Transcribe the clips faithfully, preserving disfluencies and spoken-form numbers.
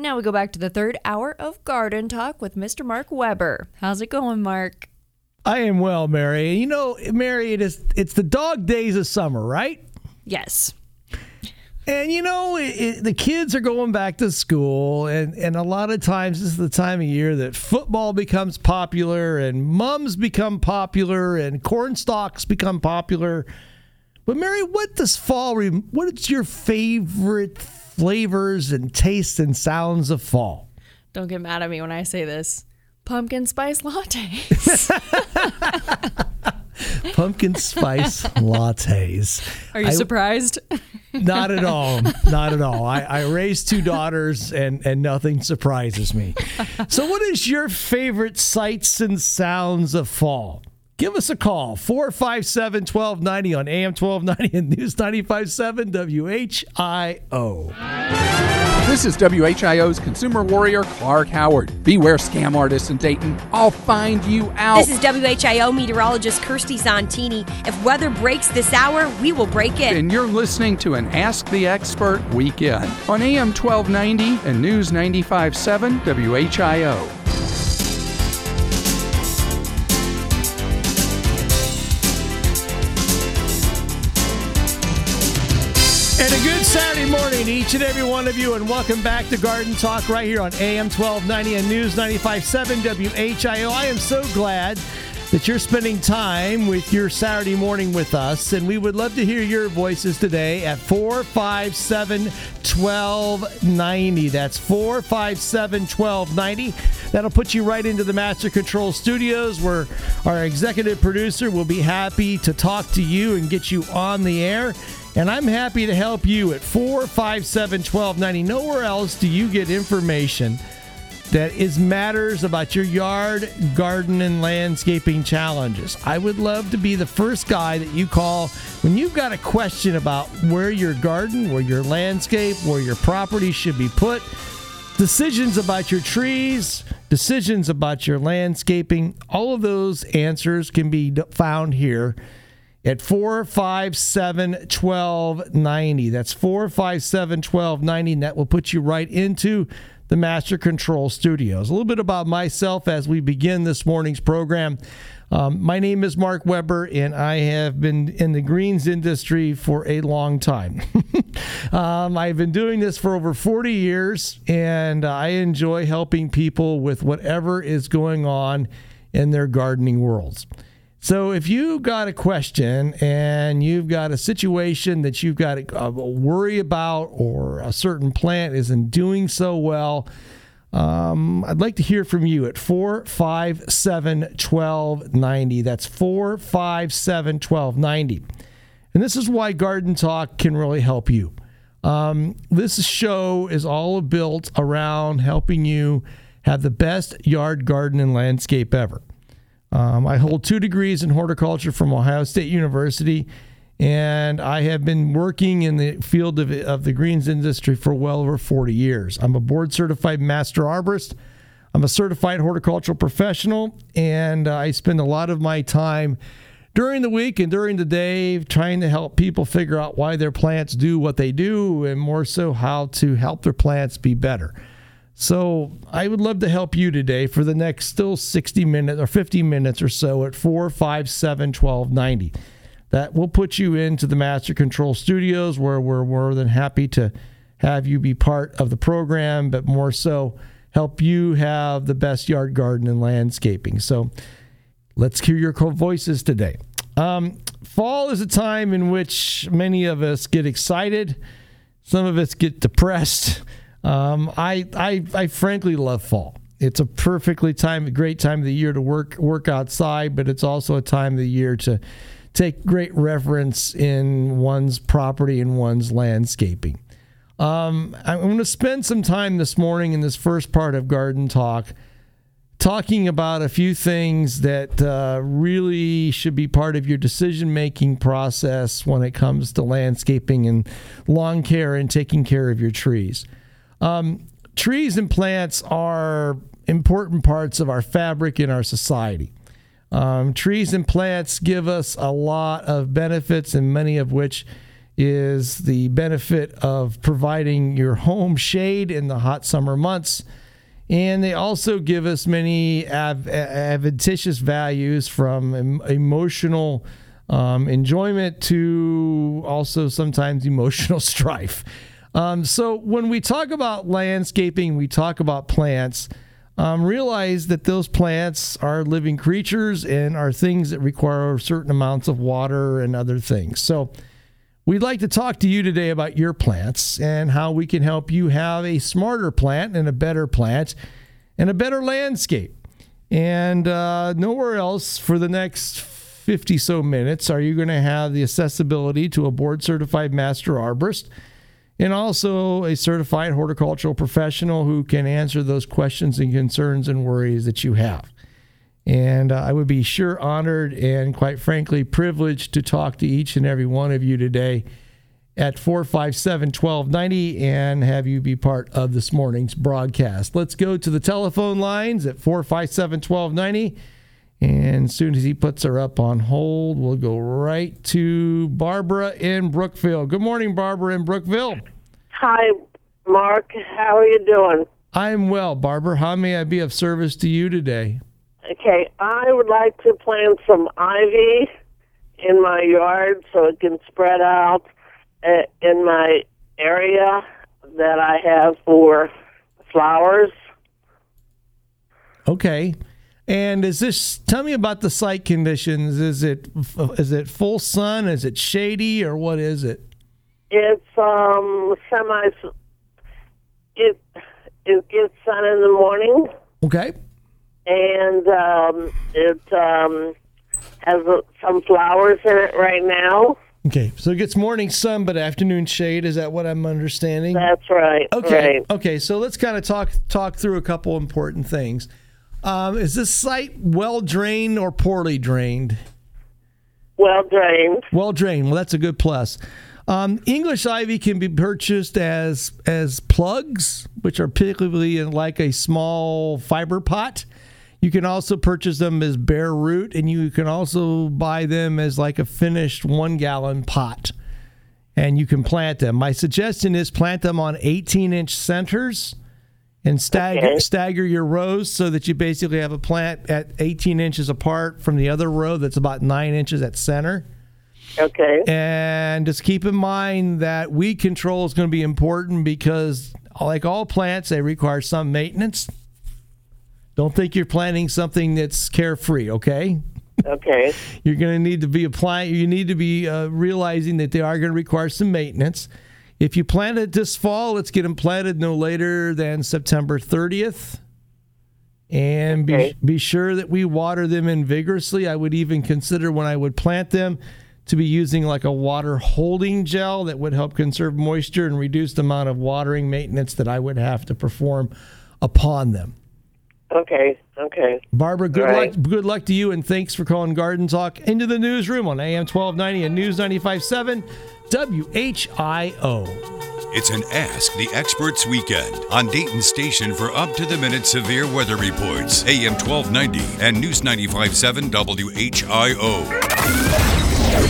now we go back to the third hour of Garden Talk with Mister Mark Weber. How's it going, Mark? I am well, Mary. You know, Mary, it is, it's the dog days of summer, right? Yes. And, you know, it, it, the kids are going back to school, and, and a lot of times this is the time of year that football becomes popular, and mums become popular, and corn stalks become popular. But, Mary, what does fall, what is your favorite flavors and tastes and sounds of fall? Don't get mad at me when I say this. Pumpkin spice lattes. Pumpkin spice lattes. Are you I, surprised? Not at all. Not at all. I, I raised two daughters, and, and nothing surprises me. So what is your favorite sights and sounds of fall? Give us a call, four five seven, one two nine zero on A M twelve ninety and News ninety-five point seven W H I O. This is W H I O's consumer warrior, Clark Howard. Beware scam artists in Dayton. I'll find you out. This is W H I O meteorologist Kirsty Zontini. If weather breaks this hour, we will break it. And you're listening to an Ask the Expert weekend on A M twelve ninety and News ninety-five point seven W H I O. And a good Saturday morning to each and every one of you, and welcome back to Garden Talk right here on A M twelve ninety and News ninety-five point seven W H I O. I am so glad that you're spending time with your Saturday morning with us, and we would love to hear your voices today at four five seven, one two nine zero. That's four five seven, one two nine zero. That'll put you right into the Master Control Studios, where our executive producer will be happy to talk to you and get you on the air. And I'm happy to help you at four five seven, one two nine zero. Nowhere else do you get information that is matters about your yard, garden, and landscaping challenges. I would love to be the first guy that you call when you've got a question about where your garden, where your landscape, where your property should be put, decisions about your trees, decisions about your landscaping. All of those answers can be found here at four five seven, one two nine zero. That's four five seven, one two nine zero, and that will put you right into the Master Control Studios. A little bit about myself as we begin this morning's program. Um, my name is Mark Weber, and I have been in the greens industry for a long time. um, I've been doing this for over forty years, and I enjoy helping people with whatever is going on in their gardening worlds. So if you've got a question and you've got a situation that you've got to worry about, or a certain plant isn't doing so well, um, I'd like to hear from you at four five seven, one two nine zero. That's four five seven, one two nine zero. And this is why Garden Talk can really help you. Um, this show is all built around helping you have the best yard, garden, and landscape ever. Um, I hold two degrees in horticulture from Ohio State University, and I have been working in the field of, of the greens industry for well over forty years. I'm a board-certified master arborist. I'm a certified horticultural professional, and uh, I spend a lot of my time during the week and during the day trying to help people figure out why their plants do what they do, and more so how to help their plants be better. So I would love to help you today for the next still sixty minutes or fifty minutes or so at four five seven, one two nine zero. That will put you into the Master Control Studios, where we're more than happy to have you be part of the program, but more so help you have the best yard, garden, and landscaping. So let's hear your voices today. Um, fall is a time in which many of us get excited. Some of us get depressed. Um, I, I, I frankly love fall. It's a perfectly time, a great time of the year to work, work outside, but it's also a time of the year to take great reverence in one's property and one's landscaping. Um, I'm going to spend some time this morning in this first part of Garden Talk talking about a few things that uh, really should be part of your decision-making process when it comes to landscaping and lawn care and taking care of your trees. Um, trees and plants are important parts of our fabric in our society. Um, trees and plants give us a lot of benefits, and many of which is the benefit of providing your home shade in the hot summer months. And they also give us many av- adventitious values from em- emotional um, enjoyment to also sometimes emotional strife. Um, so when we talk about landscaping, we talk about plants, um, realize that those plants are living creatures and are things that require certain amounts of water and other things. So we'd like to talk to you today about your plants and how we can help you have a smarter plant and a better plant and a better landscape. And uh, nowhere else for the next fifty so minutes are you going to have the accessibility to a board-certified master arborist and also a certified horticultural professional who can answer those questions and concerns and worries that you have. And uh, I would be sure honored and, quite frankly, privileged to talk to each and every one of you today at four five seven, one two nine zero and have you be part of this morning's broadcast. Let's go to the telephone lines at four five seven, one two nine zero. And as soon as he puts her up on hold, we'll go right to Barbara in Brookville. Good morning, Barbara in Brookville. Hi, Mark. How are you doing? I'm well, Barbara. How may I be of service to you today? Okay, I would like to plant some ivy in my yard so it can spread out uh, in my area that I have for flowers. Okay. And is this, tell me about the site conditions. Is it is it full sun? Is it shady, or what is it? It's um semi, it, it gets sun in the morning. Okay. And um, it um, has uh, some flowers in it right now. Okay, so it gets morning sun but afternoon shade. Is that what I'm understanding? That's right. Okay. Right. Okay, so let's kind of talk talk through a couple important things. Um, is this site well drained or poorly drained? Well drained. Well drained. Well, that's a good plus. Um, English ivy can be purchased as as plugs, which are typically in like a small fiber pot. You can also purchase them as bare root, and you can also buy them as like a finished one-gallon pot, and you can plant them. My suggestion is plant them on eighteen-inch centers and stagger, okay. stagger your rows so that you basically have a plant at eighteen inches apart from the other row that's about nine inches at center. Okay. And just keep in mind that weed control is going to be important because, like all plants, they require some maintenance. Don't think you're planting something that's carefree, okay? Okay. You're going to need to be applying, you need to be uh, realizing that they are going to require some maintenance. If you plant it this fall, let's get them planted no later than September thirtieth. And be, okay. be sure that we water them in vigorously. I would even consider when I would plant them to be using like a water holding gel that would help conserve moisture and reduce the amount of watering maintenance that I would have to perform upon them. Okay, okay. Barbara, good right. luck good luck to you, and thanks for calling Garden Talk into the newsroom on A M twelve ninety and News ninety-five point seven W H I O. It's an Ask the Experts weekend on Dayton's station for up-to-the-minute severe weather reports. A M twelve ninety and News ninety-five point seven W H I O.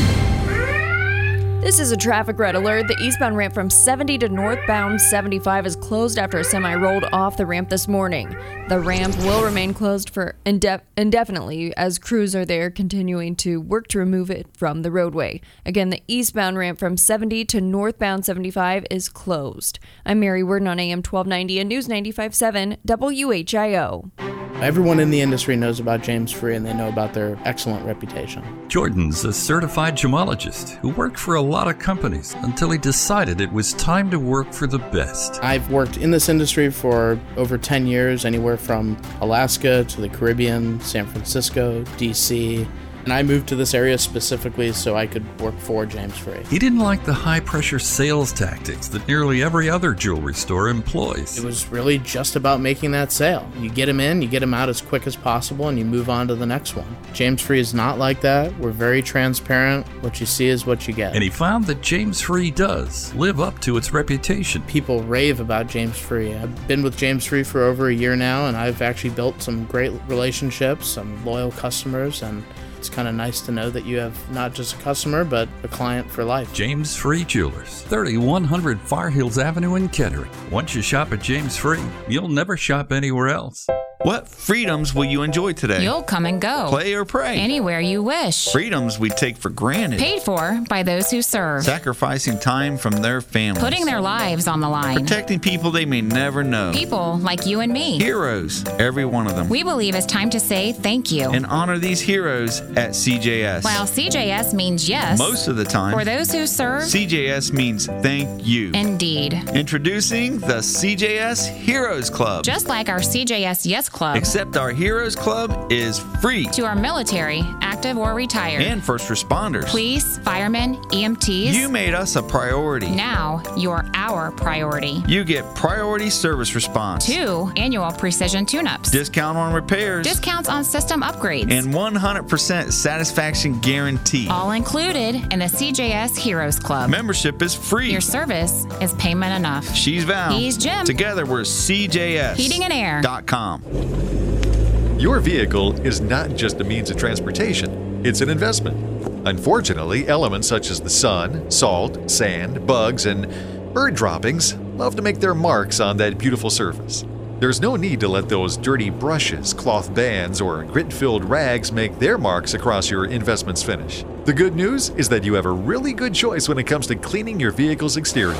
This is a traffic red alert. The eastbound ramp from seventy to northbound seventy-five is closed after a semi rolled off the ramp this morning. The ramp will remain closed for indef- indefinitely as crews are there continuing to work to remove it from the roadway. Again, the eastbound ramp from seventy to northbound seventy-five is closed. I'm Mary Worden on A M twelve ninety and News ninety-five point seven W H I O. Everyone in the industry knows about James Free, and they know about their excellent reputation. Jordan's a certified gemologist who worked for a lot of companies until he decided it was time to work for the best. I've worked in this industry for over ten years, anywhere from Alaska to the Caribbean, San Francisco, D C, and I moved to this area specifically so I could work for James Free. He didn't like the high-pressure sales tactics that nearly every other jewelry store employs. It was really just about making that sale. You get them in, you get them out as quick as possible, and you move on to the next one. James Free is not like that. We're very transparent. What you see is what you get. And he found that James Free does live up to its reputation. People rave about James Free. I've been with James Free for over a year now, and I've actually built some great relationships, some loyal customers, and It's kind of nice to know that you have not just a customer, but a client for life. James Free Jewelers, thirty-one hundred Far Hills Avenue in Kettering. Once you shop at James Free, you'll never shop anywhere else. What freedoms will you enjoy today? You'll come and go. Play or pray. Anywhere you wish. Freedoms we take for granted. Paid for by those who serve. Sacrificing time from their families. Putting their lives on the line. Protecting people they may never know. People like you and me. Heroes, every one of them. We believe it's time to say thank you. And honor these heroes at C J S. While C J S means yes. Most of the time. For those who serve. C J S means thank you. Indeed. Introducing the C J S Heroes Club. Just like our C J S Yes Club. Except our Heroes Club is free. To our military, active or retired. And first responders. Police, firemen, E M Ts. You made us a priority. Now you're our priority. You get priority service response. Two annual precision tune-ups. Discount on repairs. Discounts on system upgrades. And one hundred percent satisfaction guarantee. All included in the C J S Heroes Club. Membership is free. Your service is payment enough. She's Val. He's Jim. Together we're C J S. Heating and Air. Dot com. Your vehicle is not just a means of transportation, it's an investment. Unfortunately, elements such as the sun, salt, sand, bugs, and bird droppings love to make their marks on that beautiful surface. There's no need to let those dirty brushes, cloth bands, or grit-filled rags make their marks across your investment's finish. The good news is that you have a really good choice when it comes to cleaning your vehicle's exterior.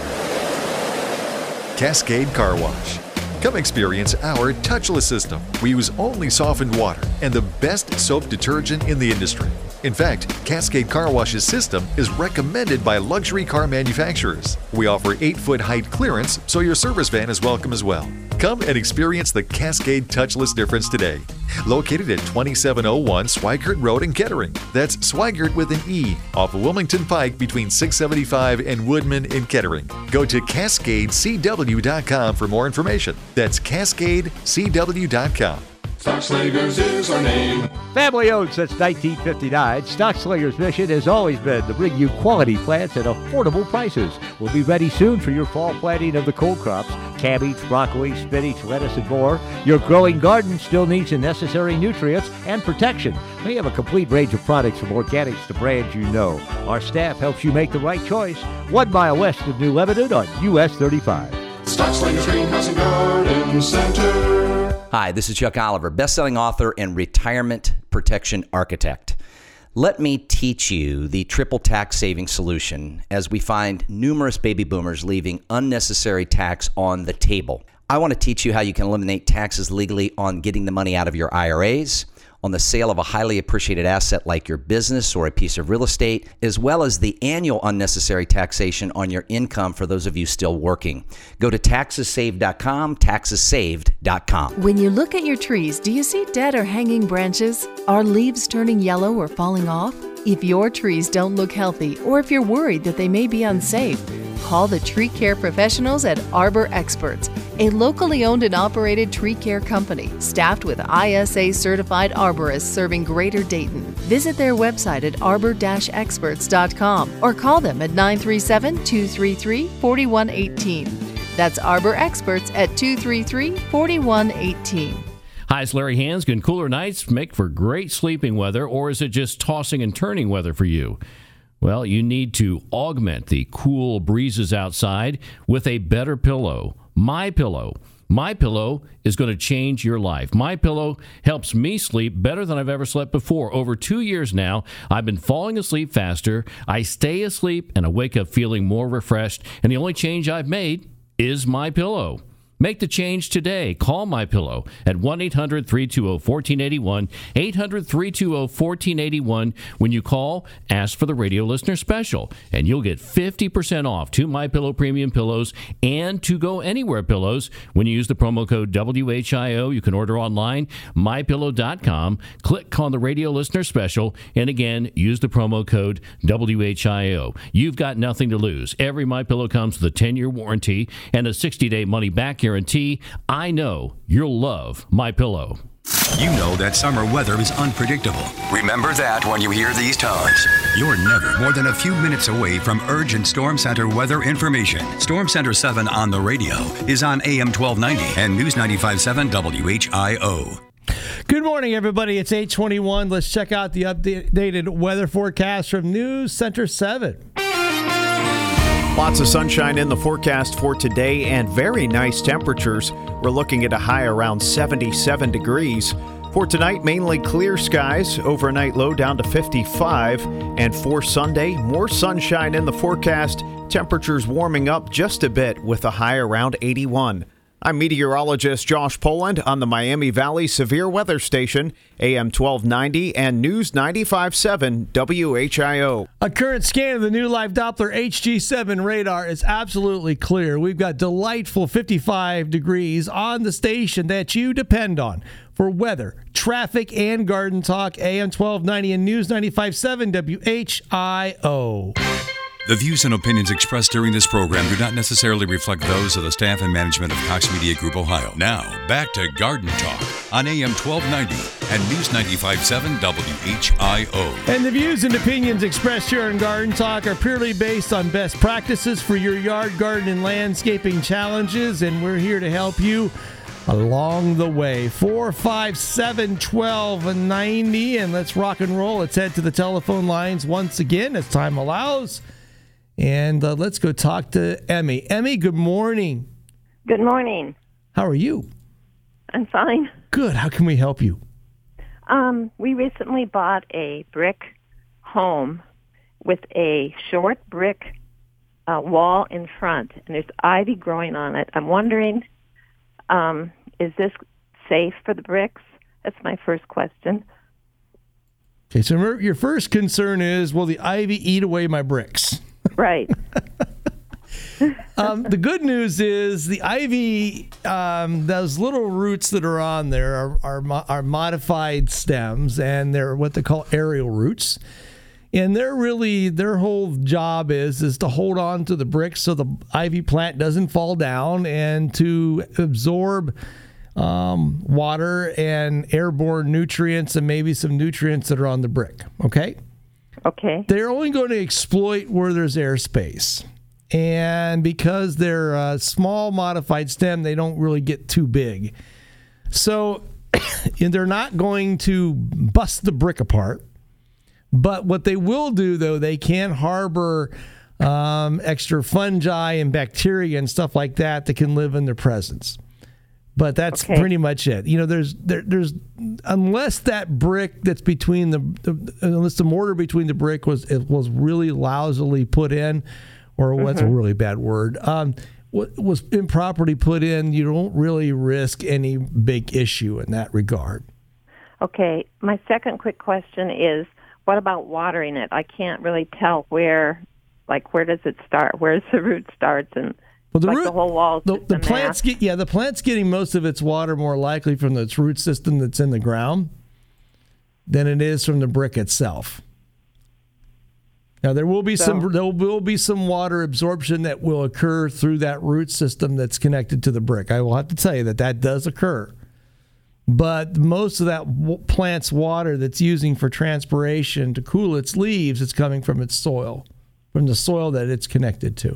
Cascade Car Wash. Come experience our touchless system. We use only softened water and the best soap detergent in the industry. In fact, Cascade Car Wash's system is recommended by luxury car manufacturers. We offer eight foot height clearance, so your service van is welcome as well. Come and experience the Cascade touchless difference today. Located at twenty-seven oh one Swigert Road in Kettering. That's Swigert with an E, off of Wilmington Pike between six seventy-five and Woodman in Kettering. Go to Cascade C W dot com for more information. That's Cascade C W dot com. Stockslagers is our name. Family owned since nineteen fifty-nine, Stockslagers' mission has always been to bring you quality plants at affordable prices. We'll be ready soon for your fall planting of the cold crops, cabbage, broccoli, spinach, lettuce, and more. Your growing garden still needs the necessary nutrients and protection. We have a complete range of products from organics to brands you know. Our staff helps you make the right choice. One mile west of New Lebanon on U S thirty-five. Stockslagers Greenhouse and Garden Center. Hi, this is Chuck Oliver, best-selling author and retirement protection architect. Let me teach you the triple tax saving solution as we find numerous baby boomers leaving unnecessary tax on the table. I want to teach you how you can eliminate taxes legally on getting the money out of your I R As, on the sale of a highly appreciated asset like your business or a piece of real estate, as well as the annual unnecessary taxation on your income for those of you still working. Go to taxes saved dot com, taxes saved dot com. When you look at your trees, do you see dead or hanging branches? Are leaves turning yellow or falling off? If your trees don't look healthy, or if you're worried that they may be unsafe, call the tree care professionals at Arbor Experts, a locally owned and operated tree care company staffed with I S A certified arborists serving Greater Dayton. Visit their website at arbor dash experts dot com or call them at nine three seven, two three three, four one one eight. That's Arbor Experts at two three three, four one one eight. Hi, it's Larry Hands. Can cooler nights make for great sleeping weather, or is it just tossing and turning weather for you? Well, you need to augment the cool breezes outside with a better pillow. MyPillow. MyPillow is going to change your life. MyPillow helps me sleep better than I've ever slept before. Over two years now, I've been falling asleep faster. I stay asleep and I wake up feeling more refreshed. And the only change I've made is MyPillow. Make the change today. Call MyPillow at one eight hundred, three two zero, one four eight one, eight hundred, three two zero, one four eight one. When you call, ask for the radio listener special, and you'll get fifty percent off two MyPillow premium pillows and To Go Anywhere pillows when you use the promo code W H I O. You can order online, my pillow dot com. Click on the radio listener special, and again, use the promo code W H I O. You've got nothing to lose. Every MyPillow comes with a ten-year warranty and a sixty-day money-back guarantee. I know you'll love MyPillow. You know that summer weather is unpredictable. Remember that when you hear these tones. You're never more than a few minutes away from urgent Storm Center weather information. Storm Center seven on the radio is on A M twelve ninety and News ninety-five point seven W H I O. Good morning, everybody. It's eight twenty-one. Let's check out the updated weather forecast from News Center seven. Lots of sunshine in the forecast for today and very nice temperatures. We're looking at a high around seventy-seven degrees. For tonight, mainly clear skies, overnight low down to fifty-five. And for Sunday, more sunshine in the forecast, temperatures warming up just a bit with a high around eighty-one. I'm meteorologist Josh Poland on the Miami Valley Severe Weather Station, A M twelve ninety and News ninety-five point seven W H I O. A current scan of the new Live Doppler H G seven radar is absolutely clear. We've got delightful fifty-five degrees on the station that you depend on for weather, traffic, and garden talk. A M twelve ninety and News ninety-five point seven W H I O. The views and opinions expressed during this program do not necessarily reflect those of the staff and management of Cox Media Group Ohio. Now, back to Garden Talk on A M twelve ninety and News ninety-five point seven W H I O. And the views and opinions expressed here in Garden Talk are purely based on best practices for your yard, garden, and landscaping challenges, and we're here to help you along the way. four five seven, one two nine zero, and let's rock and roll. Let's head to the telephone lines once again as time allows. And uh, let's go talk to Emmy. Emmy, good morning. Good morning. How are you? I'm fine. Good. How can we help you? Um, we recently bought a brick home with a short brick uh, wall in front, and there's ivy growing on it. I'm wondering, um, is this safe for the bricks? That's my first question. Okay, so remember, your first concern is, will the ivy eat away my bricks? Right. um, the good news is the ivy, um, those little roots that are on there are, are, mo- are modified stems, and they're what they call aerial roots. And they're really, their whole job is, is to hold on to the bricks so the ivy plant doesn't fall down and to absorb um, water and airborne nutrients and maybe some nutrients that are on the brick. Okay? Okay. They're only going to exploit where there's airspace. And because they're a small modified stem, they don't really get too big. So they're not going to bust the brick apart. But what they will do, though, they can harbor um, extra fungi and bacteria and stuff like that that can live in their presence. But that's okay. Pretty much it. You know, there's there, there's unless that brick that's between the, the unless the mortar between the brick was it was really lousily put in, or what's mm-hmm. a really bad word, um, was improperly put in, you don't really risk any big issue in that regard. Okay. My second quick question is, what about watering it? I can't really tell where, like, where does it start? Where's the root starts and Well, the like root, the whole wall. The, the plant's get, yeah, the plant's getting most of its water more likely from its root system that's in the ground than it is from the brick itself. Now there will be so, some there will be some water absorption that will occur through that root system that's connected to the brick. I will have to tell you that that does occur, but most of that w- plant's water that's using for transpiration to cool its leaves is coming from its soil, from the soil that it's connected to.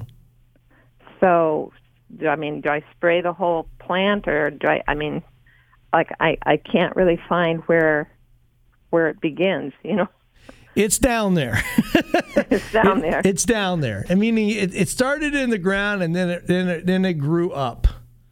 So, do, I mean, do I spray the whole plant, or do I? I mean, like I, I can't really find where where it begins. You know, it's down there. It's down there. It, it's down there. I mean, it, it started in the ground, and then it, then it, then it grew up.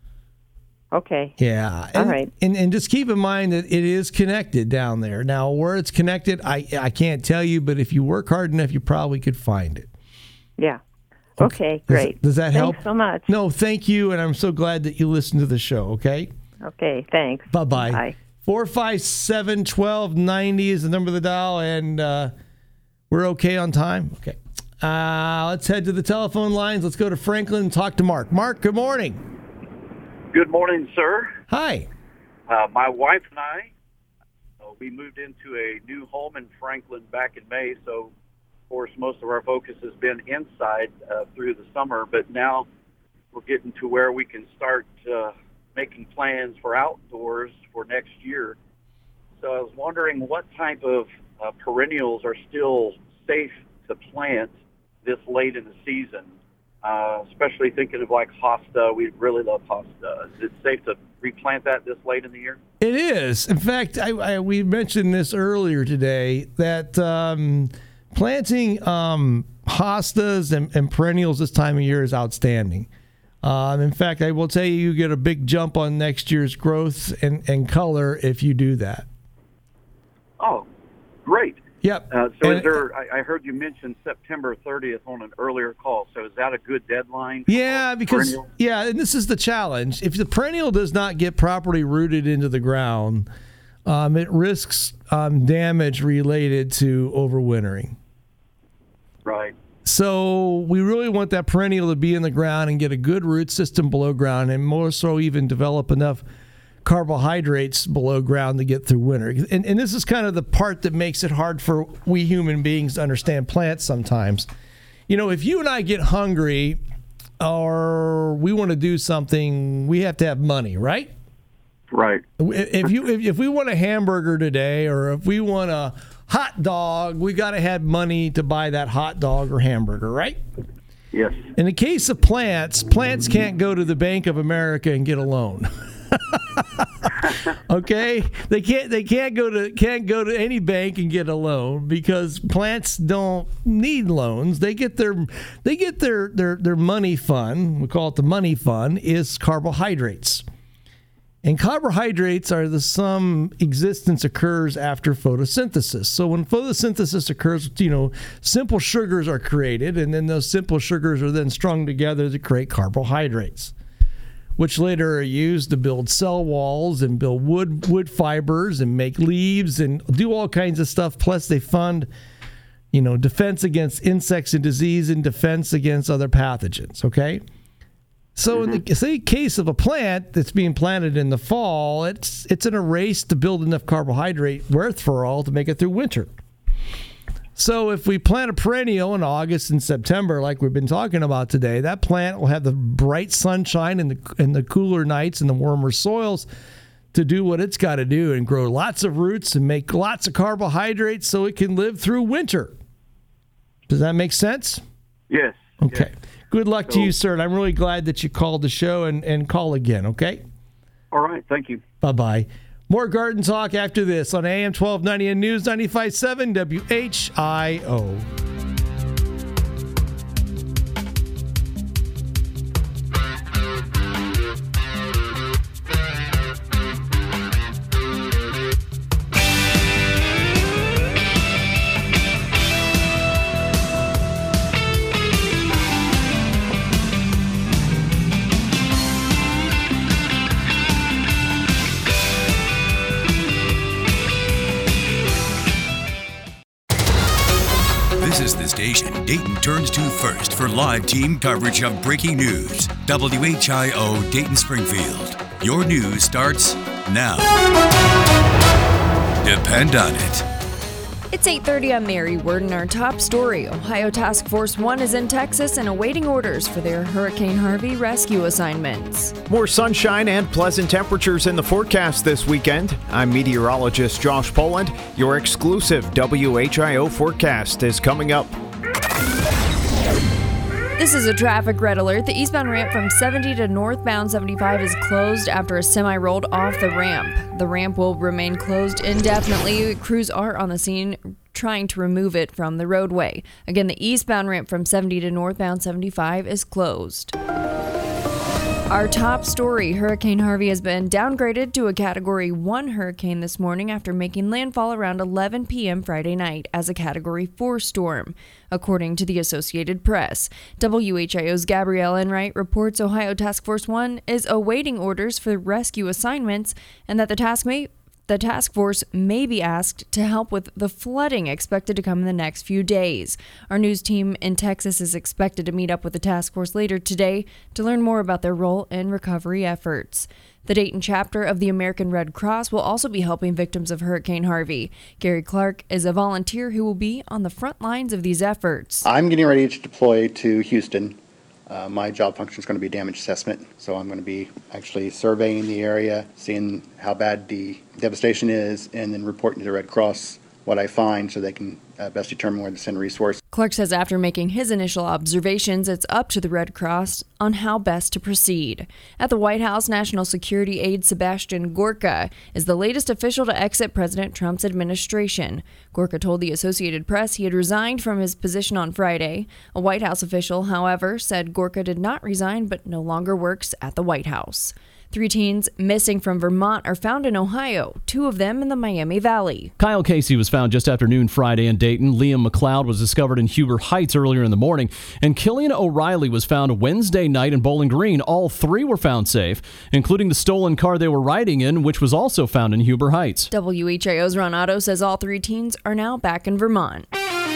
Okay. Yeah. All and, right. And and just keep in mind that it is connected down there. Now, where it's connected, I I can't tell you, but if you work hard enough, you probably could find it. Yeah. Okay, great. Does, does that help? Thanks so much. No, thank you, and I'm so glad that you listened to the show, okay? Okay, thanks. Bye-bye. Bye. four five seven, one two nine zero is the number of the dial, and uh, we're okay on time? Okay. Uh, let's head to the telephone lines. Let's go to Franklin and talk to Mark. Mark, good morning. Good morning, sir. Hi. Uh, my wife and I, uh, we moved into a new home in Franklin back in May, so of course, most of our focus has been inside uh, through the summer, but now we're getting to where we can start uh, making plans for outdoors for next year. So I was wondering what type of uh, perennials are still safe to plant this late in the season. uh, especially thinking of like hosta. We really love hosta. Is it safe to replant that this late in the year? It is. In fact, I, I, we mentioned this earlier today that um, planting um, hostas and, and perennials this time of year is outstanding. Um, in fact, I will tell you, you get a big jump on next year's growth and, and color if you do that. Oh, great. Yep. Uh, so And- is there, I, I heard you mention September thirtieth on an earlier call. So is that a good deadline? Yeah, because perennial? yeah, and this is the challenge. If the perennial does not get properly rooted into the ground, um, it risks um, damage related to overwintering. Right. So we really want that perennial to be in the ground and get a good root system below ground, and more so even develop enough carbohydrates below ground to get through winter. And, and this is kind of the part that makes it hard for we human beings to understand plants sometimes. You know, if you and I get hungry or we want to do something, we have to have money, right? Right. If you if, if we want a hamburger today, or if we want a hot dog, we got to have money to buy that hot dog or hamburger, right? Yes. In the case of plants, plants can't go to the Bank of America and get a loan. Okay, they can't. They can't go to can't go to any bank and get a loan because plants don't need loans. They get their they get their their their money fund. We call it the money fund. Is carbohydrates. And carbohydrates are the some existence occurs after photosynthesis. So when photosynthesis occurs, you know, simple sugars are created, and then those simple sugars are then strung together to create carbohydrates, which later are used to build cell walls and build wood wood fibers and make leaves and do all kinds of stuff. Plus, they fund, you know, defense against insects and disease and defense against other pathogens. Okay. So in the say, case of a plant that's being planted in the fall, it's it's in a race to build enough carbohydrate wherewithal to make it through winter. So if we plant a perennial in August and September, like we've been talking about today, that plant will have the bright sunshine and the and the cooler nights and the warmer soils to do what it's got to do and grow lots of roots and make lots of carbohydrates so it can live through winter. Does that make sense? Yes. Okay. Yes. Good luck So- to you, sir. And I'm really glad that you called the show and, and call again, okay? All right. Thank you. Bye-bye. More Garden Talk after this on A M twelve ninety and News ninety-five point seven W H I O. This is the station Dayton turns to first for live team coverage of breaking news. W H I O Dayton Springfield. Your news starts now. Depend on it. It's eight thirty. I'm Mary Worden. Our top story. Ohio Task Force one is in Texas and awaiting orders for their Hurricane Harvey rescue assignments. More sunshine and pleasant temperatures in the forecast this weekend. I'm meteorologist Josh Poland. Your exclusive W H I O forecast is coming up. This is a traffic red alert. The eastbound ramp from seventy to northbound seventy-five is closed after a semi rolled off the ramp. The ramp will remain closed indefinitely. Crews are on the scene trying to remove it from the roadway. Again, the eastbound ramp from seventy to northbound seventy-five is closed. Our top story, Hurricane Harvey has been downgraded to a Category one hurricane this morning after making landfall around eleven p.m. Friday night as a Category four storm, according to the Associated Press. W H I O's Gabrielle Enright reports Ohio Task Force one is awaiting orders for rescue assignments and that the task may The task force may be asked to help with the flooding expected to come in the next few days. Our news team in Texas is expected to meet up with the task force later today to learn more about their role in recovery efforts. The Dayton chapter of the American Red Cross will also be helping victims of Hurricane Harvey. Gary Clark is a volunteer who will be on the front lines of these efforts. I'm getting ready to deploy to Houston. Uh, my job function is going to be damage assessment, so I'm going to be actually surveying the area, seeing how bad the devastation is, and then reporting to the Red Cross what I find so they can uh, best determine where to send resource. Clark says after making his initial observations, it's up to the Red Cross on how best to proceed. At the White House, National Security Aide Sebastian Gorka is the latest official to exit President Trump's administration. Gorka told the Associated Press he had resigned from his position on Friday. A White House official, however, said Gorka did not resign but no longer works at the White House. Three teens missing from Vermont are found in Ohio, two of them in the Miami Valley. Kyle Casey was found just after noon Friday in Dayton. Liam McLeod was discovered in Huber Heights earlier in the morning. And Killian O'Reilly was found Wednesday night in Bowling Green. All three were found safe, including the stolen car they were riding in, which was also found in Huber Heights. W H I O's Ron Otto says all three teens are now back in Vermont.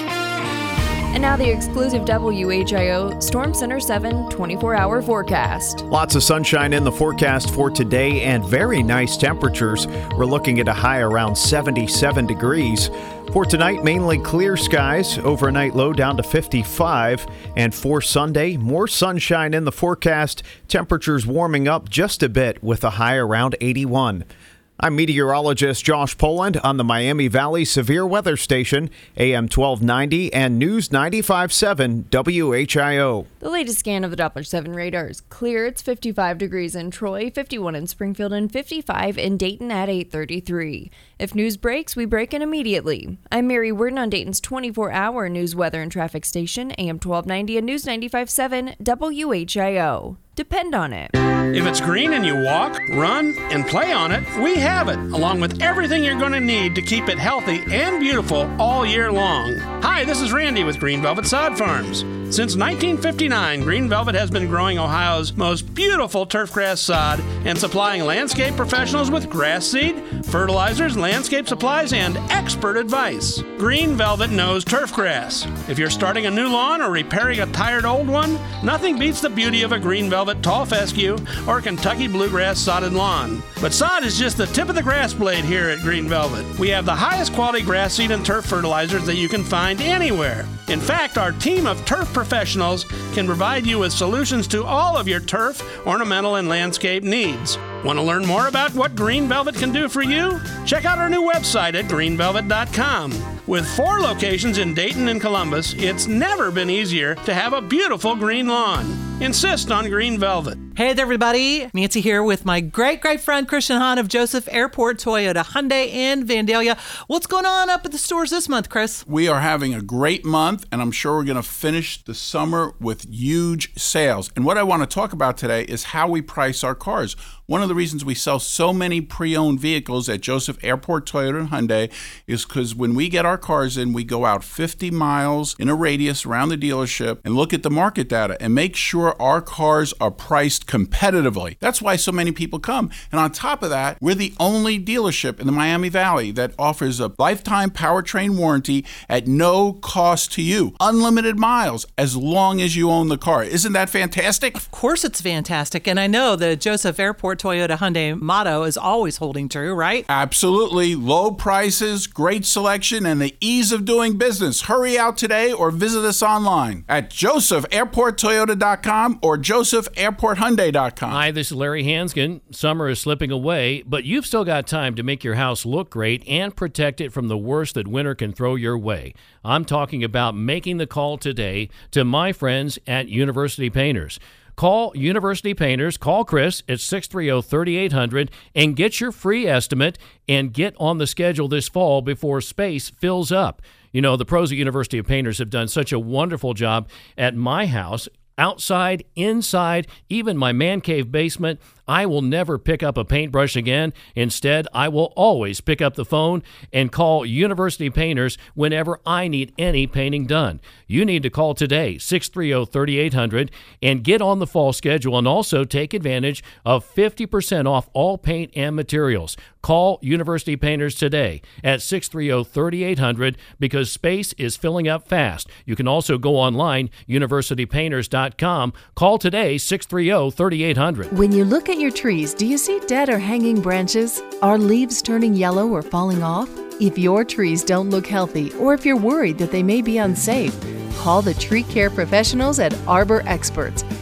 And now the exclusive W H I O Storm Center seven twenty-four hour forecast. Lots of sunshine in the forecast for today and very nice temperatures. We're looking at a high around seventy-seven degrees. For tonight, mainly clear skies, overnight low down to fifty-five. And for Sunday, more sunshine in the forecast, temperatures warming up just a bit with a high around eighty-one. I'm meteorologist Josh Poland on the Miami Valley Severe Weather Station, A M twelve ninety and News ninety-five point seven W H I O. The latest scan of the Doppler seven radar is clear. It's fifty-five degrees in Troy, fifty-one in Springfield, and fifty-five in Dayton at eight thirty-three. If news breaks, we break in immediately. I'm Mary Worden on Dayton's twenty-four hour news, weather, and traffic station, A M twelve ninety and News ninety-five point seven W H I O. Depend on it. If it's green and you walk, run, and play on it, we have it, along with everything you're going to need to keep it healthy and beautiful all year long. Hi, this is Randy with Green Velvet Sod Farms. Since nineteen fifty-nine, Green Velvet has been growing Ohio's most beautiful turfgrass sod and supplying landscape professionals with grass seed, fertilizers, landscape supplies, and expert advice. Green Velvet knows turfgrass. If you're starting a new lawn or repairing a tired old one, nothing beats the beauty of a Green Velvet tall fescue or Kentucky bluegrass sodded lawn. But sod is just the tip of the grass blade here at Green Velvet. We have the highest quality grass seed and turf fertilizers that you can find anywhere. In fact, our team of turf professionals can provide you with solutions to all of your turf, ornamental, and landscape needs. Want to learn more about what Green Velvet can do for you? Check out our new website at green velvet dot com. With four locations in Dayton and Columbus, it's never been easier to have a beautiful green lawn. Insist on Green Velvet. Hey there, everybody. Nancy here with my great, great friend Christian Hahn of Joseph Airport Toyota Hyundai in Vandalia. What's going on up at the stores this month, Chris? We are having a great month, and I'm sure we're going to finish the summer with huge sales. And what I want to talk about today is how we price our cars. One of the reasons we sell so many pre-owned vehicles at Joseph Airport Toyota and Hyundai is because when we get our cars in, we go out fifty miles in a radius around the dealership and look at the market data and make sure our cars are priced competitively. That's why so many people come. And on top of that, we're the only dealership in the Miami Valley that offers a lifetime powertrain warranty at no cost to you. Unlimited miles as long as you own the car. Isn't that fantastic? Of course it's fantastic. And I know the Joseph Airport Toyota Hyundai motto is always holding true, right? Absolutely. Low prices, great selection, and the ease of doing business. Hurry out today or visit us online at joseph airport toyota dot com or joseph airport hyundai dot com. Hi, this is Larry Hanskin. Summer is slipping away, but you've still got time to make your house look great and protect it from the worst that winter can throw your way. I'm talking about making the call today to my friends at University Painters. Call University Painters, call Chris at six three zero, three eight zero zero and get your free estimate and get on the schedule this fall before space fills up. You know, the pros at University of Painters have done such a wonderful job at my house, outside, inside, even my man cave basement. I will never pick up a paintbrush again. Instead, I will always pick up the phone and call University Painters whenever I need any painting done. You need to call today, six three zero, three eight zero zero, and get on the fall schedule and also take advantage of fifty percent off all paint and materials. Call University Painters today at six three zero, three eight zero zero because space is filling up fast. You can also go online, university painters dot com. Call today, six three zero, three eight zero zero. When you look at your trees, do you see dead or hanging branches? Are leaves turning yellow or falling off? If your trees don't look healthy, or if you're worried that they may be unsafe, call the tree care professionals at Arbor Experts.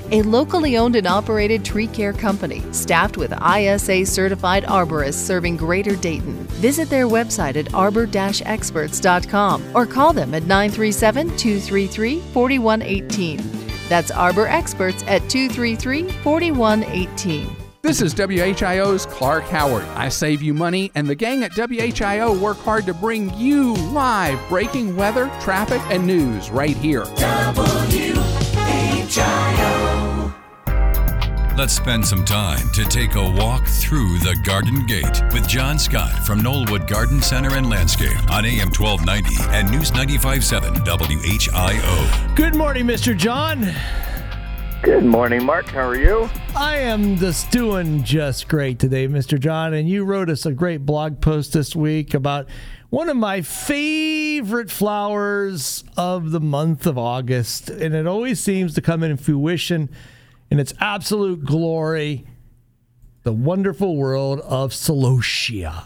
a locally owned and operated tree care company staffed with I S A certified arborists serving Greater Dayton. Visit their website at arbor dash experts dot com or call them at nine three seven, two three three, four one one eight. That's Arbor Experts at two three three, four one one eight. This is W H I O's Clark Howard. I save you money, and the gang at W H I O work hard to bring you live breaking weather, traffic, and news right here. W H I O. Let's spend some time to take a walk through the Garden Gate with John Scott from Knollwood Garden Center and Landscape on A M twelve ninety and News ninety-five point seven W H I O. Good morning, Mister John. Good morning, Mark. How are you? I am just doing just great today, Mister John. And you wrote us a great blog post this week about one of my favorite flowers of the month of August. And it always seems to come in fruition in its absolute glory, the wonderful world of celosia.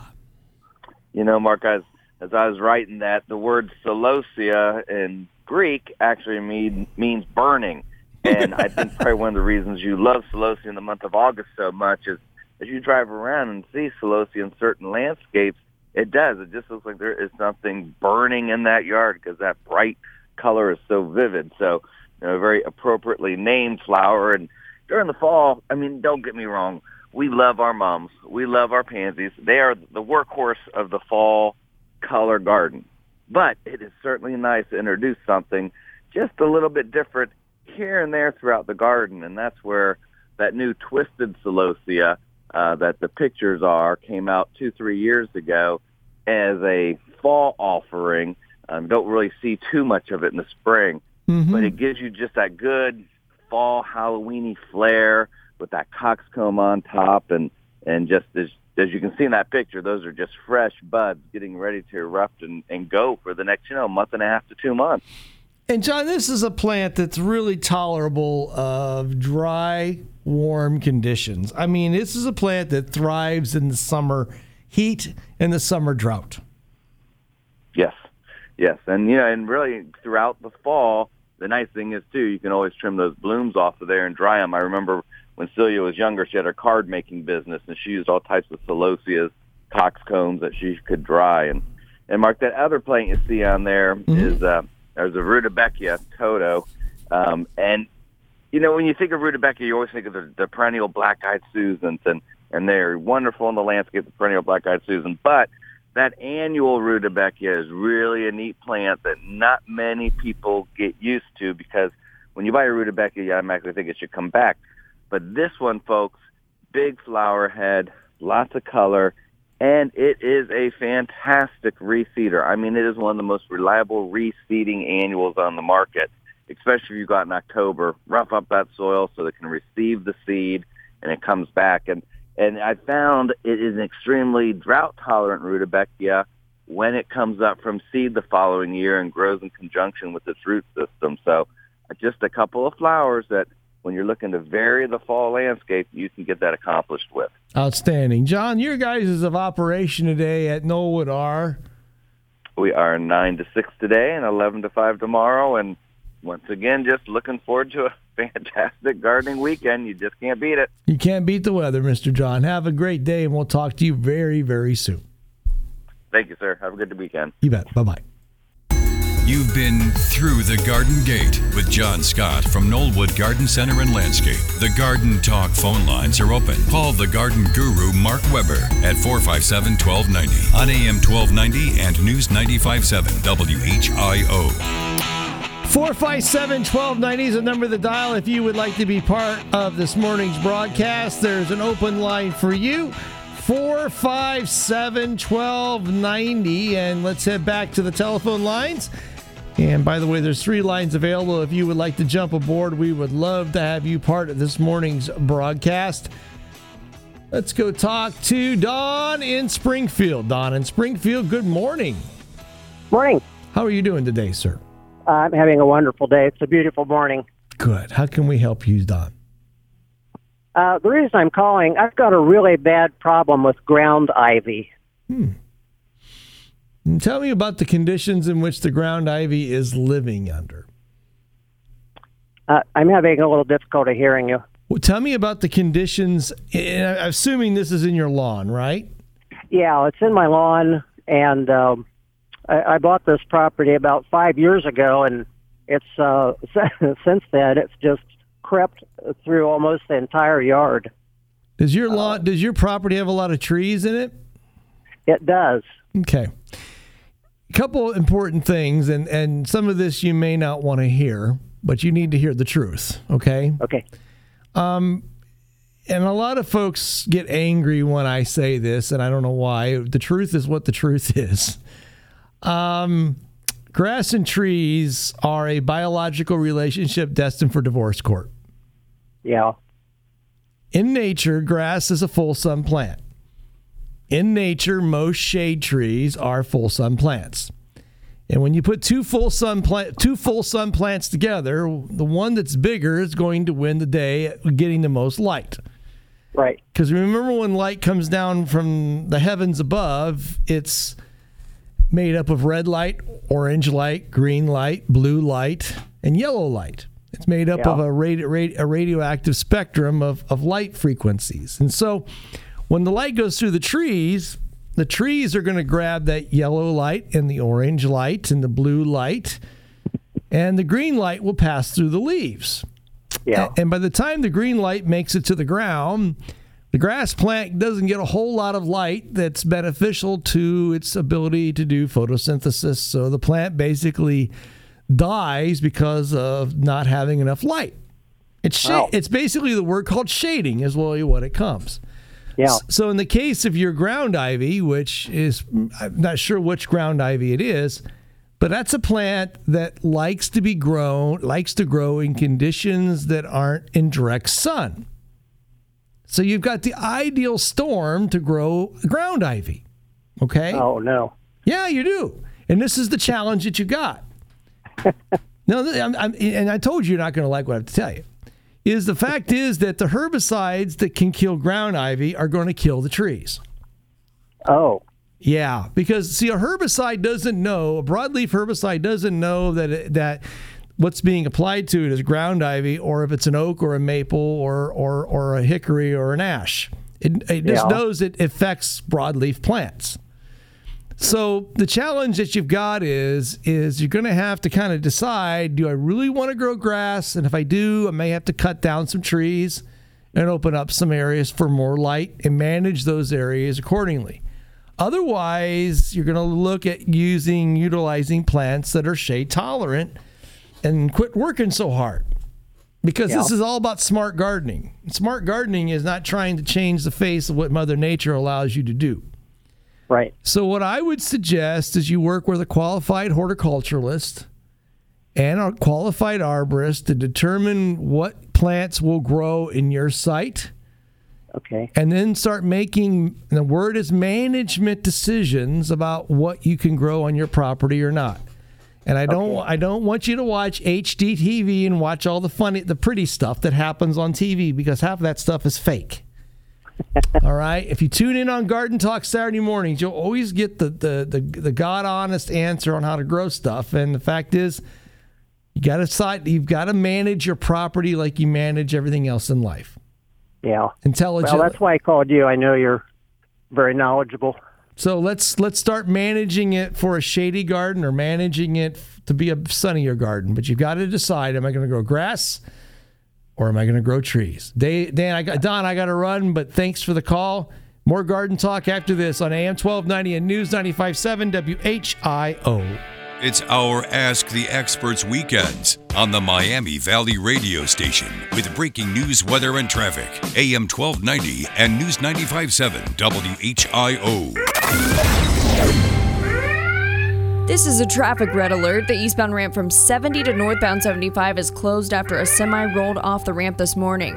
You know, Mark, as, as I was writing that, the word celosia in Greek actually mean, means burning. And I think probably one of the reasons you love celosia in the month of August so much is as you drive around and see celosia in certain landscapes, it does. It just looks like there is something burning in that yard because that bright color is so vivid. So, you know, a very appropriately named flower. And during the fall, I mean, don't get me wrong, we love our mums. We love our pansies. They are the workhorse of the fall color garden. But it is certainly nice to introduce something just a little bit different here and there throughout the garden, and that's where that new twisted celosia uh, that the pictures are came out two, three years ago as a fall offering. Um, don't really see too much of it in the spring, mm-hmm. but it gives you just that good fall Halloween-y flair with that coxcomb on top, and, and just as, as you can see in that picture, those are just fresh buds getting ready to erupt and, and go for the next, you know, month and a half to two months. And, John, this is a plant that's really tolerable of dry, warm conditions. I mean, this is a plant that thrives in the summer heat and the summer drought. Yes, yes. And, you know, and really throughout the fall, the nice thing is, too, you can always trim those blooms off of there and dry them. I remember when Celia was younger, she had her card-making business, and she used all types of celosias, coxcombs that she could dry. And, and Mark, that other plant you see on there mm-hmm. is... Uh, There's a Rudbeckia Toto. Um, and, you know, when you think of Rudbeckia, you always think of the, the perennial black-eyed Susans, and, and they're wonderful in the landscape, the perennial black-eyed Susan. But that annual Rudbeckia is really a neat plant that not many people get used to because when you buy a Rudbeckia, you automatically think it should come back. But this one, folks, big flower head, lots of color, and it is a fantastic reseeder. I mean, it is one of the most reliable reseeding annuals on the market, especially if you go out in October, rough up that soil so it can receive the seed and it comes back. And, and I found it is an extremely drought-tolerant Rudbeckia when it comes up from seed the following year and grows in conjunction with its root system. So just a couple of flowers that when you're looking to vary the fall landscape, you can get that accomplished with. Outstanding. John, your guys is of operation today at Knollwood are? We are nine to six today and eleven to five tomorrow. And once again, just looking forward to a fantastic gardening weekend. You just can't beat it. You can't beat the weather, Mister John. Have a great day, and we'll talk to you very, very soon. Thank you, sir. Have a good weekend. You bet. Bye-bye. You've been Through the Garden Gate with John Scott from Knollwood Garden Center and Landscape. The Garden Talk phone lines are open. Call the garden guru Mark Weber at four five seven, one two nine zero on A M twelve ninety and News ninety-five point seven W H I O. four five seven, one two nine zero is the number to dial if you would like to be part of this morning's broadcast. There's an open line for you. four five seven, one two nine zero. And let's head back to the telephone lines. And by the way, there's three lines available. If you would like to jump aboard, we would love to have you part of this morning's broadcast. Let's go talk to Don in Springfield. Don in Springfield, good morning. Morning. How are you doing today, sir? I'm having a wonderful day. It's a beautiful morning. Good. How can we help you, Don? Uh, the reason I'm calling, I've got a really bad problem with ground ivy. Hmm. And tell me about the conditions in which the ground ivy is living under. Uh, I'm having a little difficulty hearing you. Well, tell me about the conditions. And I'm assuming this is in your lawn, right? Yeah, it's in my lawn, and um, I, I bought this property about five years ago, and it's uh, since then it's just crept through almost the entire yard. Does your lawn? Uh, does your property have a lot of trees in it? It does. Okay. A couple important things, and, and some of this you may not want to hear, but you need to hear the truth, okay? Okay. Um, and a lot of folks get angry when I say this, and I don't know why. The truth is what the truth is. Um, grass and trees are a biological relationship destined for divorce court. Yeah. In nature, grass is a full sun plant. In nature, most shade trees are full sun plants. And when you put two full sun plant, two full sun plants together, the one that's bigger is going to win the day at getting the most light. Right. Because remember, when light comes down from the heavens above, it's made up of red light, orange light, green light, blue light, and yellow light. It's made up yeah. of a, radi- radi- a radioactive spectrum of, of light frequencies. And so when the light goes through the trees, the trees are going to grab that yellow light and the orange light and the blue light, and the green light will pass through the leaves. Yeah. And by the time the green light makes it to the ground, the grass plant doesn't get a whole lot of light that's beneficial to its ability to do photosynthesis. So the plant basically dies because of not having enough light. It's sh- wow. It's basically the word called shading is really what it comes. Yeah. So in the case of your ground ivy, which is, I'm not sure which ground ivy it is, but that's a plant that likes to be grown, likes to grow in conditions that aren't in direct sun. So you've got the ideal storm to grow ground ivy. Okay? Oh, no. Yeah, you do. And this is the challenge that you got. No, I'm, I'm, and I told you you're not going to like what I have to tell you. Is the fact is that the herbicides that can kill ground ivy are going to kill the trees. Oh. Yeah, because see, a herbicide doesn't know, a broadleaf herbicide doesn't know that it, that what's being applied to it is ground ivy, or if it's an oak or a maple or or, or a hickory or an ash. It, it just Yeah. knows it affects broadleaf plants. So the challenge that you've got is is you're going to have to kind of decide, do I really want to grow grass? And if I do, I may have to cut down some trees and open up some areas for more light and manage those areas accordingly. Otherwise, you're going to look at using, utilizing plants that are shade tolerant and quit working so hard. Because Yeah. this is all about smart gardening. Smart gardening is not trying to change the face of what Mother Nature allows you to do. Right. So what I would suggest is you work with a qualified horticulturalist and a qualified arborist to determine what plants will grow in your site. Okay. And then start making, the word is management decisions about what you can grow on your property or not. And I don't Okay. I don't want you to watch H D T V and watch all the funny, the pretty stuff that happens on T V, because half of that stuff is fake. All right. If you tune in on Garden Talk Saturday mornings, you'll always get the the the, the God honest answer on how to grow stuff. And the fact is, you got to side. You've got to manage your property like you manage everything else in life. Yeah. Intelligent. Well, that's why I called you. I know you're very knowledgeable. So let's let's start managing it for a shady garden or managing it to be a sunnier garden. But you've got to decide: am I going to grow grass? Or am I going to grow trees? Dan, I got, Don, I got to run, but thanks for the call. More Garden Talk after this on A M twelve ninety and News ninety-five point seven W H I O. It's our Ask the Experts weekends on the Miami Valley radio station with breaking news, weather, and traffic. A M twelve ninety and News ninety-five point seven W H I O. This is a traffic red alert. The eastbound ramp from seventy to northbound seventy-five is closed after a semi rolled off the ramp this morning.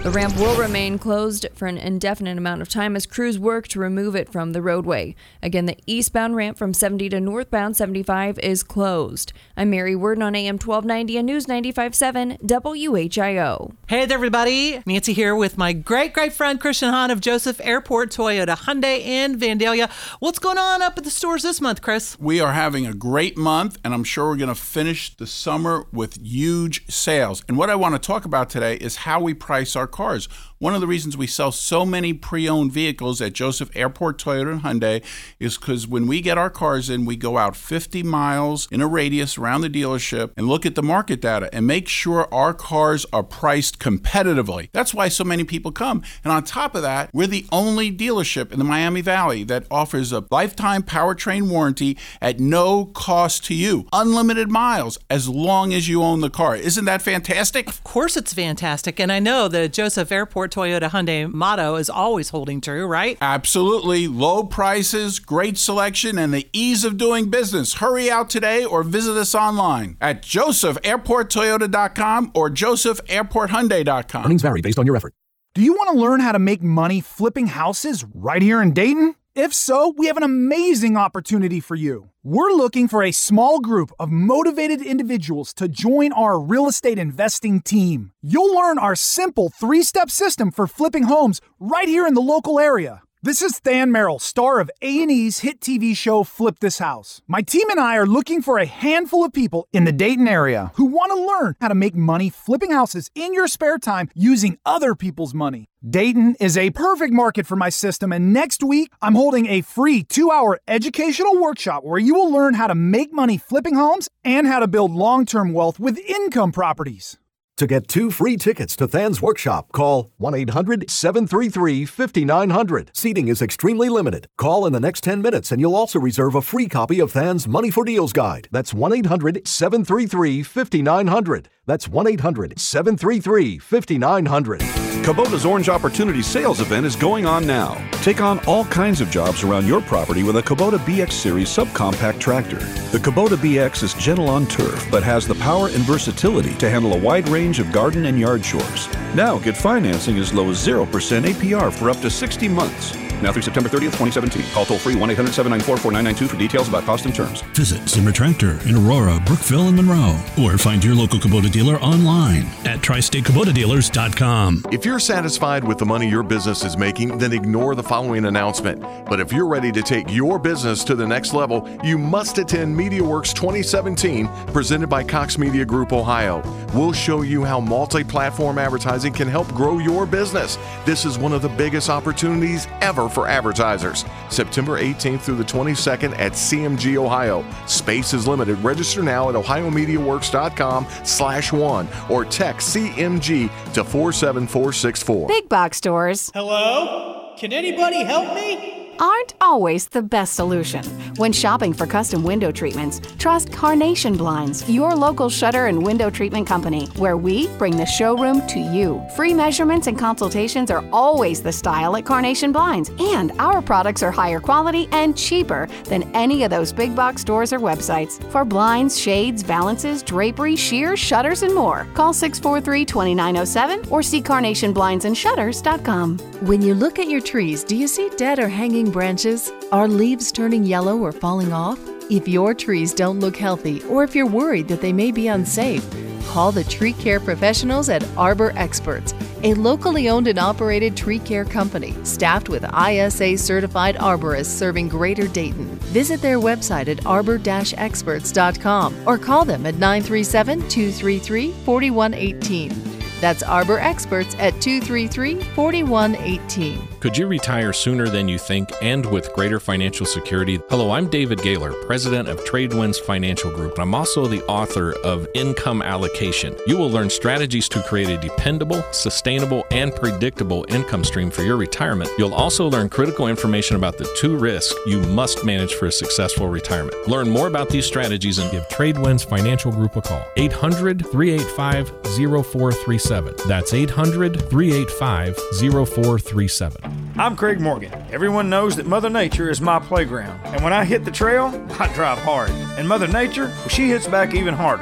The ramp will remain closed for an indefinite amount of time as crews work to remove it from the roadway. Again, the eastbound ramp from seventy to northbound seventy-five is closed. I'm Mary Worden on A M twelve ninety and News ninety-five point seven W H I O. Hey there, everybody. Nancy here with my great, great friend Christian Hahn of Joseph Airport Toyota Hyundai in Vandalia. What's going on up at the stores this month, Chris? We are having a great month, and I'm sure we're going to finish the summer with huge sales. And what I want to talk about today is how we price our cars. One of the reasons we sell so many pre-owned vehicles at Joseph Airport Toyota and Hyundai is because when we get our cars in, we go out fifty miles in a radius around the dealership and look at the market data and make sure our cars are priced competitively. That's why so many people come. And on top of that, we're the only dealership in the Miami Valley that offers a lifetime powertrain warranty at no cost to you. Unlimited miles as long as you own the car. Isn't that fantastic? Of course it's fantastic. And I know the Joseph Airport Toyota Hyundai motto is always holding true, right? Absolutely. Low prices, great selection, and the ease of doing business. Hurry out today or visit us online at joseph airport toyota dot com or joseph airport hyundai dot com. Earnings vary based on your effort. Do you want to learn how to make money flipping houses right here in Dayton? If so, we have an amazing opportunity for you. We're looking for a small group of motivated individuals to join our real estate investing team. You'll learn our simple three-step system for flipping homes right here in the local area. This is Than Merrill, star of A and E's hit T V show Flip This House. My team and I are looking for a handful of people in the Dayton area who want to learn how to make money flipping houses in your spare time using other people's money. Dayton is a perfect market for my system, and next week I'm holding a free two-hour educational workshop where you will learn how to make money flipping homes and how to build long-term wealth with income properties. To get two free tickets to Than's workshop, call one eight hundred seven three three five nine zero zero. Seating is extremely limited. Call in the next ten minutes and you'll also reserve a free copy of Than's Money for Deals Guide. That's one eight hundred seven three three five nine zero zero. That's one eight hundred seven three three five nine zero zero. Kubota's Orange Opportunity Sales Event is going on now. Take on all kinds of jobs around your property with a Kubota B X Series subcompact tractor. The Kubota B X is gentle on turf, but has the power and versatility to handle a wide range of garden and yard chores. Now get financing as low as zero percent A P R for up to sixty months. Now through September thirtieth, twenty seventeen. Call toll-free one eight hundred seven nine four four nine nine two for details about cost and terms. Visit Zimmer Tractor in Aurora, Brookville, and Monroe. Or find your local Kubota dealer online at tri state kubota dealers dot com. If you're satisfied with the money your business is making, then ignore the following announcement. But if you're ready to take your business to the next level, you must attend MediaWorks twenty seventeen, presented by Cox Media Group Ohio. We'll show you how multi-platform advertising can help grow your business. This is one of the biggest opportunities ever for advertisers. September eighteenth through the twenty-second at C M G Ohio. Space is limited. Register now at ohio media works dot com slash one or text C M G to four seven four six four. Big box stores. Hello? Can anybody help me? Aren't always the best solution. When shopping for custom window treatments, trust Carnation Blinds, your local shutter and window treatment company, where we bring the showroom to you. Free measurements and consultations are always the style at Carnation Blinds, and our products are higher quality and cheaper than any of those big box stores or websites. For blinds, shades, valances, drapery, shears, shutters, and more, call six four three, two nine zero seven or see carnation blinds and shutters dot com. When you look at your trees, do you see dead or hanging branches? Are leaves turning yellow or falling off? If your trees don't look healthy, or if you're worried that they may be unsafe, call the tree care professionals at Arbor Experts, a locally owned and operated tree care company staffed with I S A certified arborists serving Greater Dayton. Visit their website at arbor dash experts dot com or call them at nine three seven, two three three, four one one eight. That's Arbor Experts at two three three, four one one eight. Could you retire sooner than you think and with greater financial security? Hello, I'm David Gaylor, president of Tradewinds Financial Group. I'm also the author of Income Allocation. You will learn strategies to create a dependable, sustainable, and predictable income stream for your retirement. You'll also learn critical information about the two risks you must manage for a successful retirement. Learn more about these strategies and give Tradewinds Financial Group a call. eight hundred, three eight five, zero four three seven. That's eight hundred, three eight five, zero four three seven. I'm Craig Morgan. Everyone knows that Mother Nature is my playground. And when I hit the trail, I drive hard. And Mother Nature, well, she hits back even harder.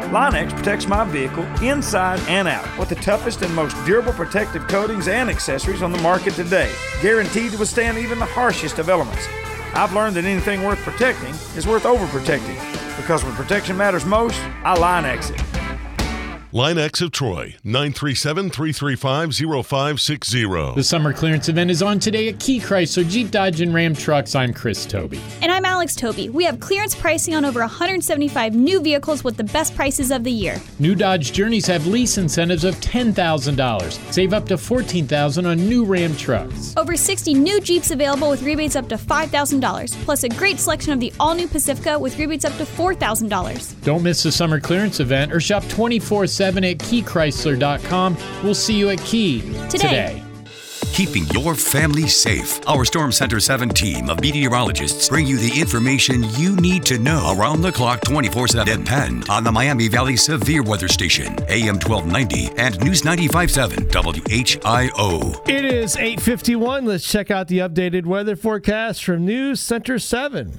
Line-X protects my vehicle inside and out with the toughest and most durable protective coatings and accessories on the market today, guaranteed to withstand even the harshest of elements. I've learned that anything worth protecting is worth overprotecting, because when protection matters most, I Line-X it. Line-X of Troy, nine three seven, three three five, zero five six zero. The summer clearance event is on today at Key Chrysler, Jeep, Dodge, and Ram Trucks. I'm Chris Toby. And I'm Alex Toby. We have clearance pricing on over one hundred seventy-five new vehicles with the best prices of the year. New Dodge Journeys have lease incentives of ten thousand dollars. Save up to fourteen thousand dollars on new Ram trucks. Over sixty new Jeeps available with rebates up to five thousand dollars, plus a great selection of the all-new Pacifica with rebates up to four thousand dollars. Don't miss the summer clearance event or shop twenty-four seven at key chrysler dot com. We'll see you at Key today. today. Keeping your family safe. Our Storm Center seven team of meteorologists bring you the information you need to know around the clock twenty-four seven. Depend on the Miami Valley Severe Weather Station, A M twelve ninety and News ninety-five point seven W H I O. It is eight fifty-one. Let's check out the updated weather forecast from News Center seven.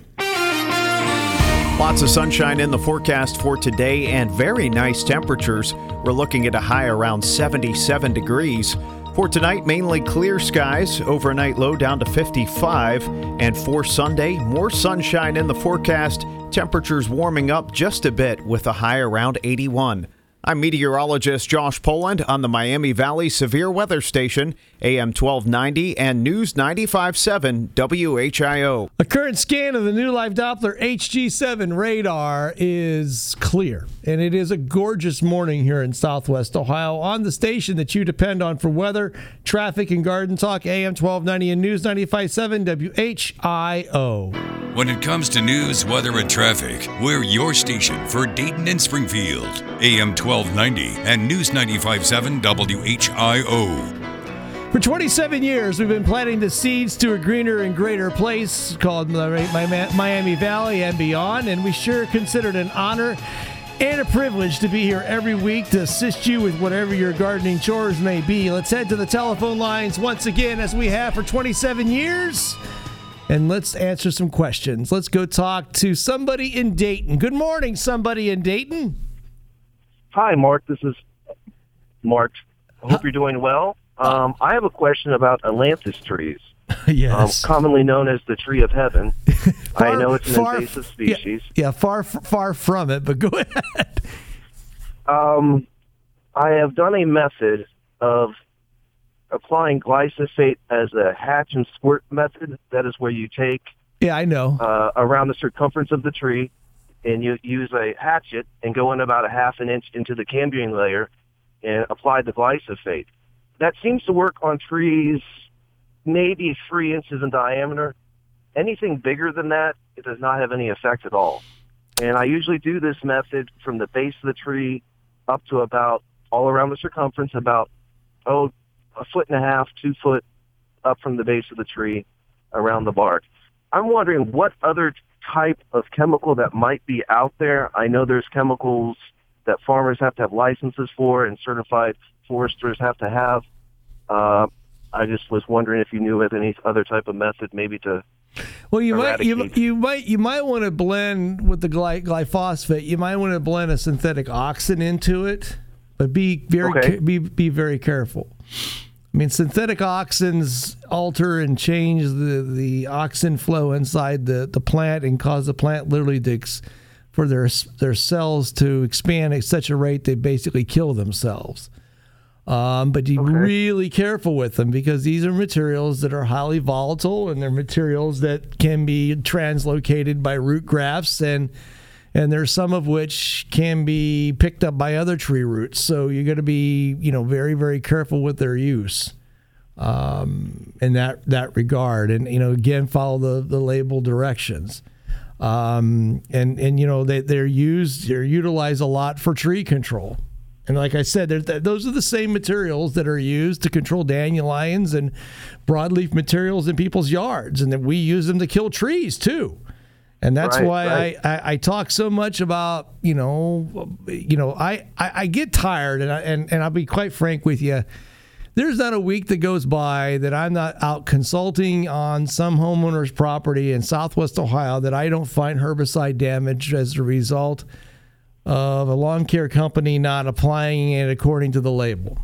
Lots of sunshine in the forecast for today and very nice temperatures. We're looking at a high around seventy-seven degrees. For tonight, mainly clear skies, overnight low down to fifty-five. And for Sunday, more sunshine in the forecast, temperatures warming up just a bit with a high around eighty-one. I'm meteorologist Josh Poland on the Miami Valley Severe Weather Station, A M twelve ninety and News ninety-five point seven W H I O. A current scan of the New Life Doppler H G seven radar is clear, and it is a gorgeous morning here in Southwest Ohio on the station that you depend on for weather, traffic, and garden talk, A M twelve ninety and News ninety-five point seven W H I O. When it comes to news, weather, and traffic, we're your station for Dayton and Springfield, A M twelve ninety and News ninety-five point seven W H I O. For twenty-seven years, we've been planting the seeds to a greener and greater place called Miami Valley and beyond, and we sure consider it an honor and a privilege to be here every week to assist you with whatever your gardening chores may be. Let's head to the telephone lines once again, as we have for twenty-seven years, and let's answer some questions. Let's go talk to somebody in Dayton. Good morning, somebody in Dayton. Hi, Mark. This is Mark. I hope you're doing well. Um, I have a question about Ailanthus trees. Yes. Um, commonly known as the tree of heaven. far, I know it's an far, invasive species. Yeah, yeah, far far from it, but go ahead. Um, I have done a method of applying glyphosate as a hatch and squirt method. That is where you take yeah, I know uh, around the circumference of the tree, and you use a hatchet and go in about a half an inch into the cambium layer and apply the glyphosate. That seems to work on trees maybe three inches in diameter. Anything bigger than that, it does not have any effect at all. And I usually do this method from the base of the tree up to about, all around the circumference, about, oh, a foot and a half, two foot up from the base of the tree around the bark. I'm wondering what other type of chemical that might be out there. I know there's chemicals that farmers have to have licenses for and certified foresters have to have. Uh, I just was wondering if you knew of any other type of method maybe to Well, you eradicate. might you, you might you might want to blend with the gly- glyphosate. You might want to blend a synthetic auxin into it, but be very Okay. ca- be be very careful. I mean, synthetic auxins alter and change the, the auxin flow inside the, the plant and cause the plant literally to ex, for their their cells to expand at such a rate they basically kill themselves. Um, but you be really careful with them, because these are materials that are highly volatile, and they're materials that can be translocated by root grafts, and and there's some of which can be picked up by other tree roots. So you're going to be, you know, very, very careful with their use um, in that that regard. And, you know, again, follow the, the label directions. Um, and, and, you know, they, they're used, they're utilized a lot for tree control. And like I said, those are the same materials that are used to control dandelions and broadleaf materials in people's yards. And that we use them to kill trees, too. And that's Right, why right. I, I, I talk so much about, you know, you know, I, I, I get tired, and, I, and and I'll be quite frank with you. There's not a week that goes by that I'm not out consulting on some homeowner's property in Southwest Ohio that I don't find herbicide damage as a result of a lawn care company not applying it according to the label.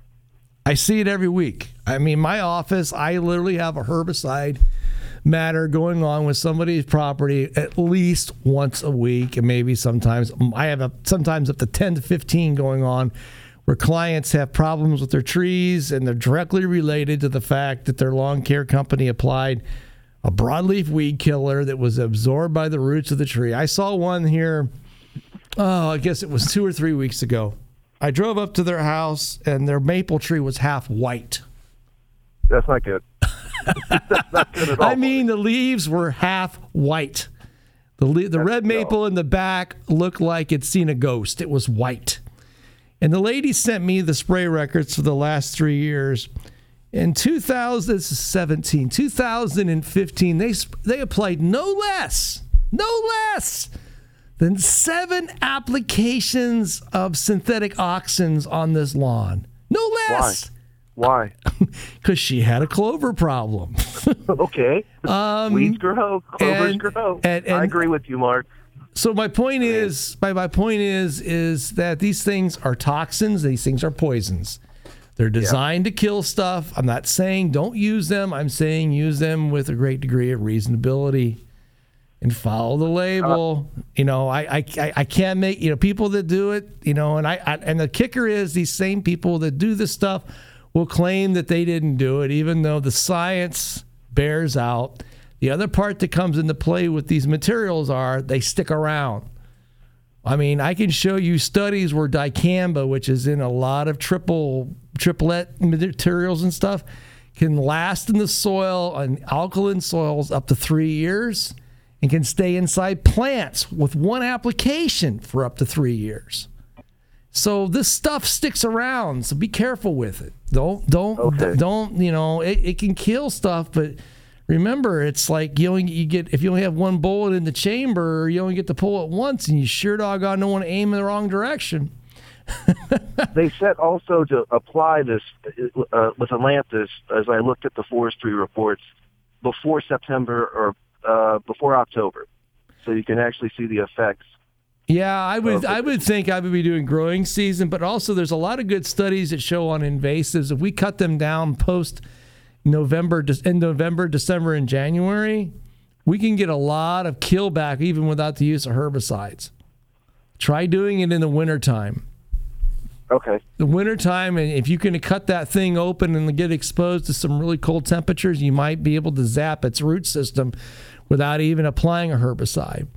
I see it every week. I mean, my office, I literally have a herbicide matter going on with somebody's property at least once a week, and maybe sometimes I have a, sometimes up to ten to fifteen going on where clients have problems with their trees, and they're directly related to the fact that their lawn care company applied a broadleaf weed killer that was absorbed by the roots of the tree. I saw one here, oh, I guess it was two or three weeks ago. I drove up to their house, and their maple tree was half white. That's not good. That's not good at all. I mean, the leaves were half white. The le- the red maple in the back looked like it'd seen a ghost. It was white. And the lady sent me the spray records for the last three years. In two thousand seventeen, two thousand fifteen, they they applied no less, no less than seven applications of synthetic auxins on this lawn. No less. Why? Why? Because she had a clover problem. Okay. Um, Weeds grow. Clovers and- grow. and- and- I agree with you, Mark. So my point is, my, my point is, is that these things are toxins. These things are poisons. They're designed to kill stuff. I'm not saying don't use them. I'm saying use them with a great degree of reasonability and follow the label. Uh, you know, I, I I can't make, you know, people that do it, you know, and I, I and the kicker is these same people that do this stuff will claim that they didn't do it, even though the science bears out. The other part that comes into play with these materials are they stick around. I mean, I can show you studies where dicamba, which is in a lot of triple triplet materials and stuff, can last in the soil on alkaline soils up to three years and can stay inside plants with one application for up to three years. So this stuff sticks around, so be careful with it. Don't, don't, okay. don't, you know, it, it can kill stuff, but remember, it's like you only you get if you only have one bullet in the chamber, you only get to pull it once, and you sure doggone don't want to aim in the wrong direction. They said also to apply this uh, with Atlantis, as I looked at the forestry reports, before September or uh, before October, so you can actually see the effects. Yeah, I would I would think I would be doing growing season, but also there's a lot of good studies that show on invasives. If we cut them down post November, in November, December, and January, we can get a lot of kill back even without the use of herbicides. Try doing it in the wintertime. Okay. The wintertime, and if you can cut that thing open and get exposed to some really cold temperatures, you might be able to zap its root system without even applying a herbicide.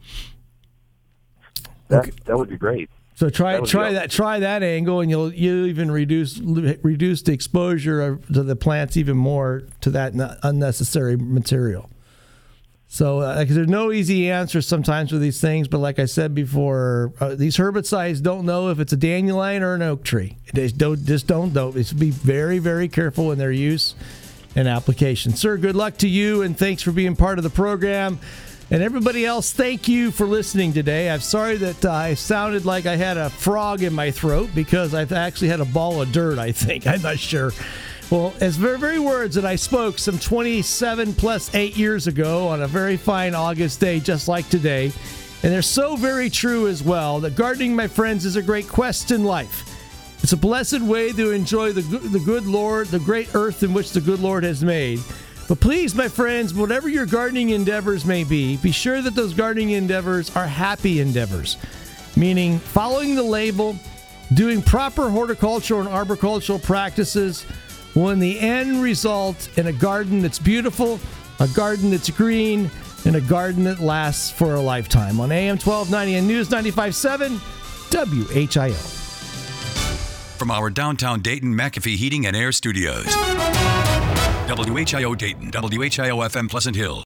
That, that would be great. So try that try that try that angle, and you'll you even reduce reduce the exposure of, to the plants even more to that unnecessary material. So uh, there's no easy answer sometimes with these things, but like I said before, uh, these herbicides don't know if it's a dandelion or an oak tree. They don't just don't know. It's be very very careful in their use and application. Sir, good luck to you, and thanks for being part of the program. And everybody else, thank you for listening today. I'm sorry that uh, I sounded like I had a frog in my throat because I've actually had a ball of dirt, I think. I'm not sure. Well, as very, very words that I spoke some twenty-seven plus eight years ago on a very fine August day, just like today. And they're so very true as well, that gardening, my friends, is a great quest in life. It's a blessed way to enjoy the, the good Lord, the great earth in which the good Lord has made. But please, my friends, whatever your gardening endeavors may be, be sure that those gardening endeavors are happy endeavors, meaning following the label, doing proper horticultural and arboricultural practices will in the end result in a garden that's beautiful, a garden that's green, and a garden that lasts for a lifetime. On A M twelve ninety and News ninety-five point seven, W H I O. From our downtown Dayton McAfee Heating and Air Studios. W H I O Dayton, W H I O F M Pleasant Hill.